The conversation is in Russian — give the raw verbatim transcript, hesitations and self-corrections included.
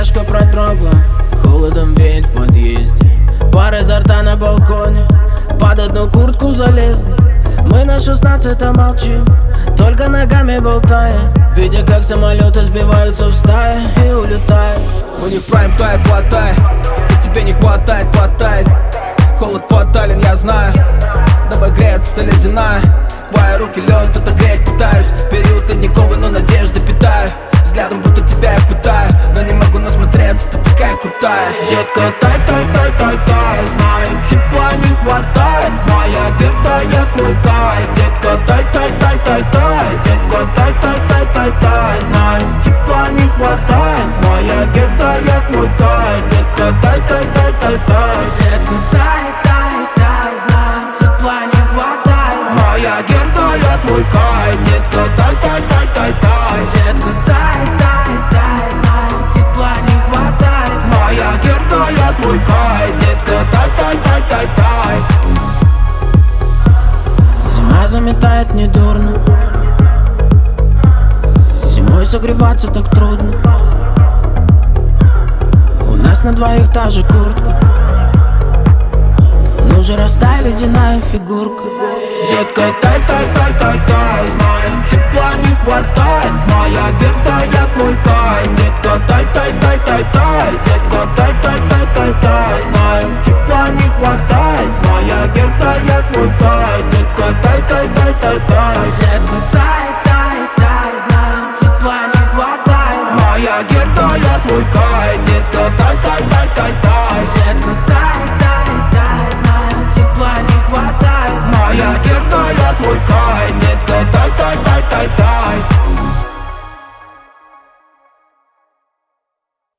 деревяшка продрогла, холодом веет в подъезде. Пар изо рта на балконе, под одну куртку залезли. Мы на шестнадцатом молчим, только ногами болтая, видя, как самолеты сбиваются в стаи и улетают. У них прайм-тайм хватает, и тебе не хватает, хватает. Холод фатален, я знаю, давай греться, ты ледяная. Твои руки лед, отогреть пытаюсь. Период ледниковый, но надежды питаю. Взглядом будто тебя я пытаю, но не могу насмотреться, ты такая крутая. Детка, тай, тай, тай, тай, тай, знаю, тепла не хватает. Моя герда отвлекает. Детка, тай, тай, тай, тай, тай, детка, тай, тай, тай, тай, тай, знаю, тепла не хватает. Моя герда отвлекает. Детка, тай, тай, тай, тай, тай, Детка, тай, тай, тай, знаю, тепла не хватает. моя герда отвлекает. Детка, тай, тай, тай, тай, тай, Детка, тай, тай, тай, знаю, тепла не хватает. моя герда отвлекает. Детка, тай, тай, тай, тай, тай. Зима заметает недурно, зимой согреваться так трудно. У нас на двоих та же куртка, ну же растай, ледяная фигурка. Детка, тай, тай, тай, тай, тай, знаю, тепла не хватает. Моя герда отвлекает. Детка, тай, тай, тай, тай, тай, детка, тай, тай, тай, тай, тай, знаю, тепла не хватает. Моя герда отвлекает. Детка, тай, тай, тай, тай, тай, Детка, тай, тай, тай, знаю, тепла не хватает. моя герда отвлекает. Детка, тай.